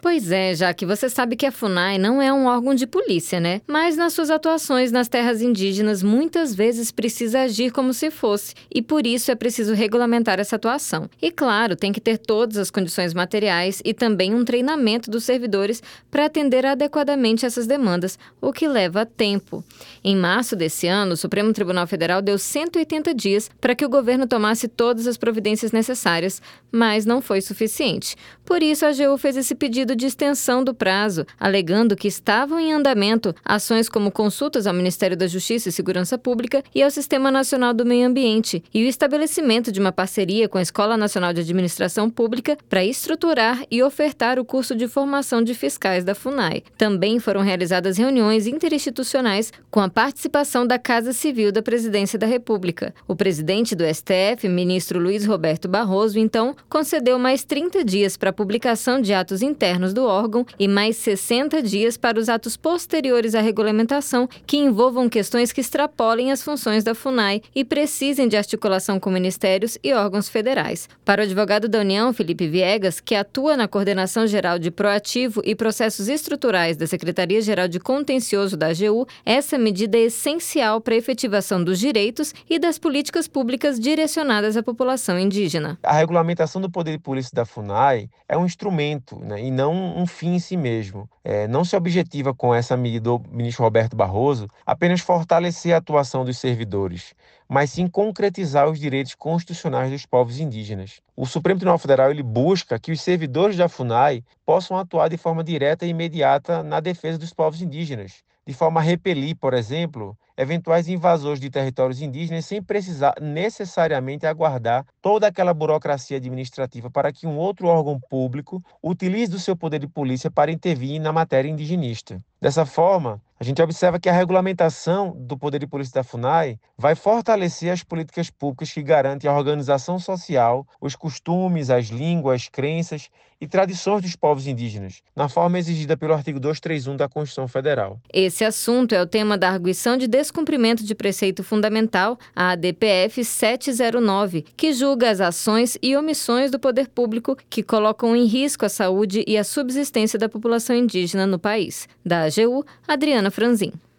Pois é, já que você sabe que a FUNAI não é um órgão de polícia, né? Mas nas suas atuações nas terras indígenas, muitas vezes precisa agir como se fosse, e por isso é preciso regulamentar essa atuação. E claro, tem que ter todas as condições materiais e também um treinamento dos servidores para atender adequadamente essas demandas, o que leva tempo. Em março desse ano, o Supremo Tribunal Federal deu 180 dias para que o governo tomasse todas as providências necessárias, mas não foi suficiente. Por isso, a AGU fez esse pedido de extensão do prazo, alegando que estavam em andamento ações como consultas ao Ministério da Justiça e Segurança Pública e ao Sistema Nacional do Meio Ambiente e o estabelecimento de uma parceria com a Escola Nacional de Administração Pública para estruturar e ofertar o curso de formação de fiscais da FUNAI. Também foram realizadas reuniões interinstitucionais com a participação da Casa Civil da Presidência da República. O presidente do STF, ministro Luiz Roberto Barroso, então, concedeu mais 30 dias para a publicação de atos internos do órgão e mais 60 dias para os atos posteriores à regulamentação que envolvam questões que extrapolem as funções da FUNAI e precisem de articulação com ministérios e órgãos federais. Para o advogado da União, Felipe Viegas, que atua na Coordenação Geral de Proativo e Processos Estruturais da Secretaria-Geral de Contencioso da AGU, essa medida é essencial para a efetivação dos direitos e das políticas públicas direcionadas à população indígena. A regulamentação do poder de polícia da FUNAI é um instrumento, né, e não um fim em si mesmo. Não se objetiva com essa medida do ministro Roberto Barroso apenas fortalecer a atuação dos servidores, mas sim concretizar os direitos constitucionais dos povos indígenas. O Supremo Tribunal Federal ele busca que os servidores da FUNAI possam atuar de forma direta e imediata na defesa dos povos indígenas, de forma a repelir, por exemplo, eventuais invasores de territórios indígenas sem precisar necessariamente aguardar toda aquela burocracia administrativa para que um outro órgão público utilize do seu poder de polícia para intervir na matéria indigenista. Dessa forma, a gente observa que a regulamentação do poder de polícia da FUNAI vai fortalecer as políticas públicas que garantem a organização social, os costumes, as línguas, crenças e tradições dos povos indígenas, na forma exigida pelo artigo 231 da Constituição Federal. Esse assunto é o tema da Arguição de Descumprimento de Preceito Fundamental, a ADPF 709, que julga as ações e omissões do poder público que colocam em risco a saúde e a subsistência da população indígena no país. Da AGU, Adriana Franzin.